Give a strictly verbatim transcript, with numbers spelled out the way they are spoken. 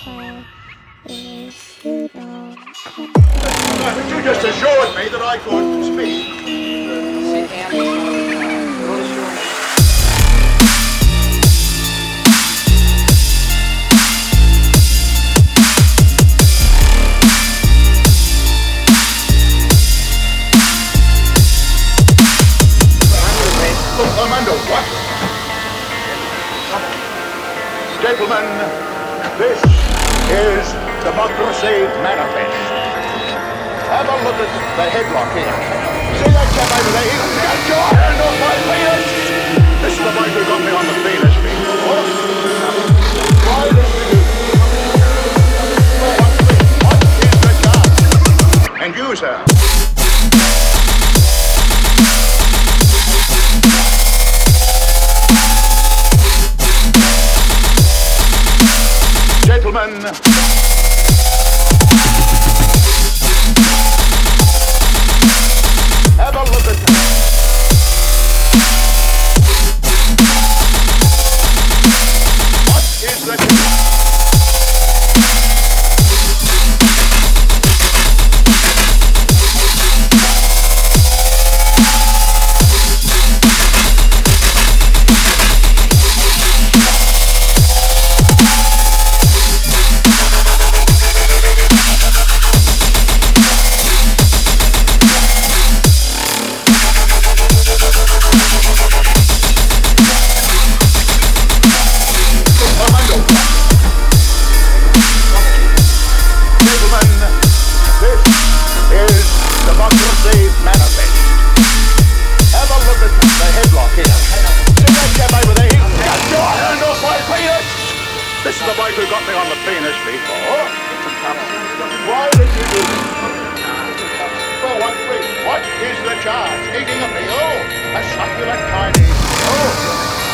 So if you don't come Uh, but you just assured me that I could speak. Sit down and go to shore. Look, I'm under what? Gentlemen, this is Democracy Manifest. Have a look at the headlock here. See that chap over there? He got your hand off my penis! This is the boy who got me on the penis before. Why did you do this? What is the charge? And you, sir? Gentlemen, have a look at what is the This is the boy who got me on the penis before. Why did you do this? For what reason? What is the charge? Eating a meal? A succulent tiny... Oh,